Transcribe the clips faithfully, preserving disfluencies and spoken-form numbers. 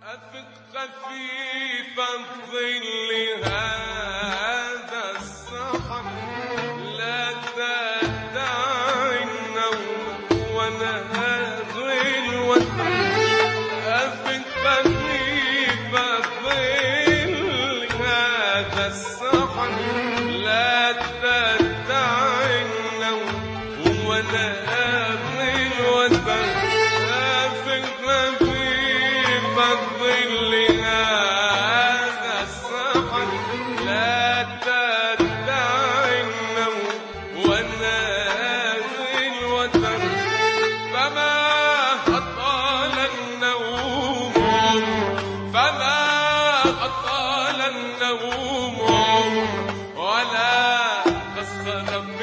أفق خفيف الظل هذا السحر، لا تدع النوم ونهاغي الوتر. أفق خفيف الظل هذا السحر، لا تدع النوم ونهاغي الوتر. أفق خفيف الظل هذا السحر، لا تدع النوم ونهاغي الوتر. فما أطال النوم فما أطال النوم ولا قصر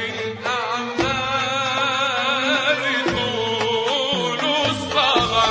بالأعمال طول السهر.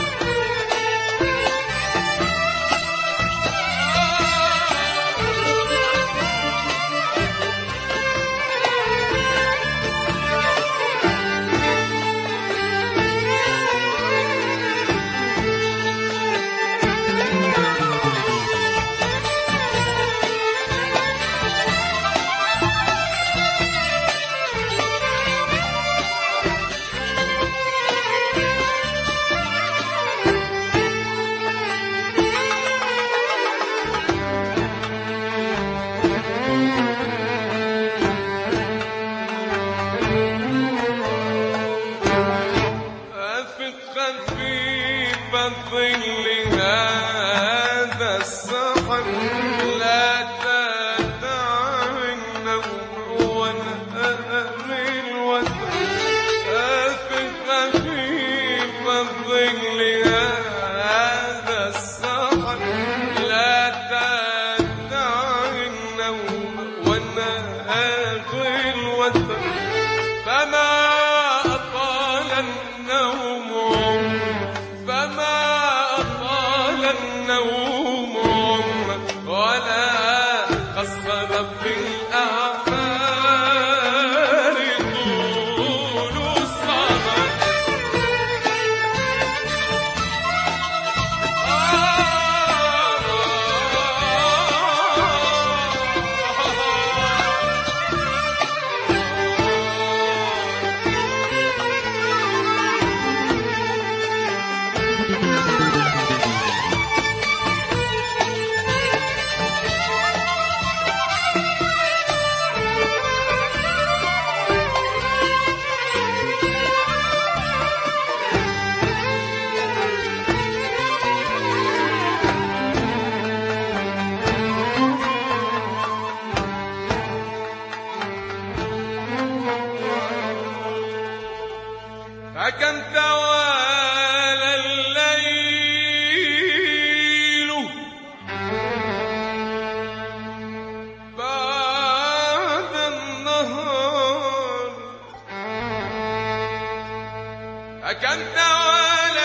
خفيف الظل هذا السحر، لا تدع النوم ونهاغي الوتر. أفق خفيف الظل هذا السحر، لا تدع النوم ونهاغي الوتر. فما أطال النوم فما أطال النوم ولا قصر بالأعمال طول السهر. فكم توالى الليل بعد النهار. فكم توالى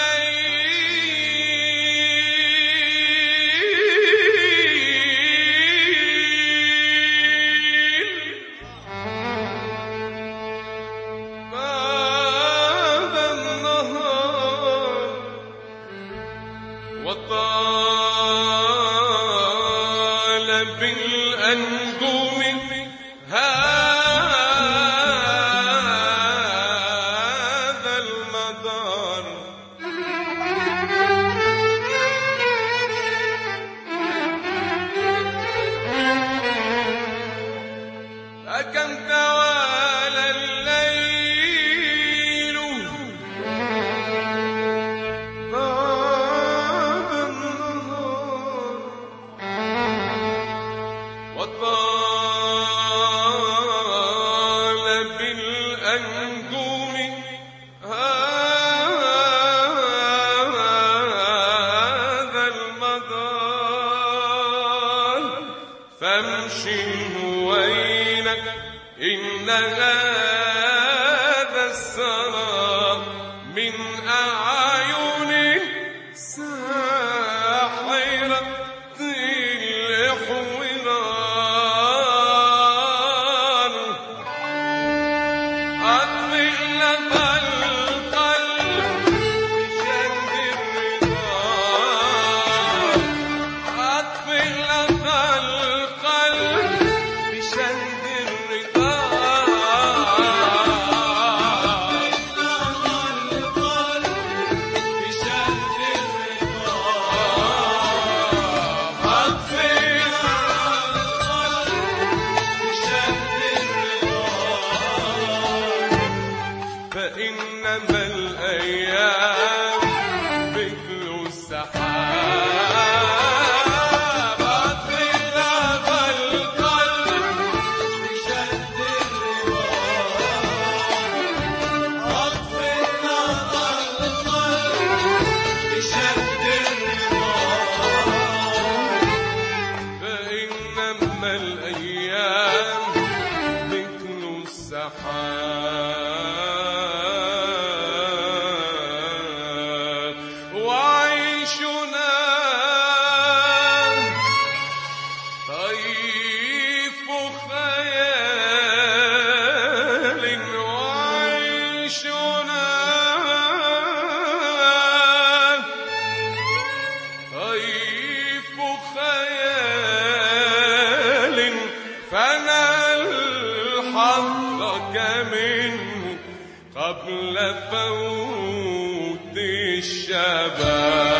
الليل وطال بالأنجم هذا المدار. فكم توالى الليل بعد النهار، وطال بالأنجم هذا المدار. فامشي هوينك إن هذا السرى من أعين ساحرة الحوار. أطفئ لظى القلب بشد الرضا الأيام مثل السحاب أطفي لظى القلب بشد الرباط أطفي لظى القلب بشد الرباط فإنما الأيام مثل السحاب وعيشنا طيف خيال وعيشنا طيف خيال فنلحظك منه قبل فوت الشباب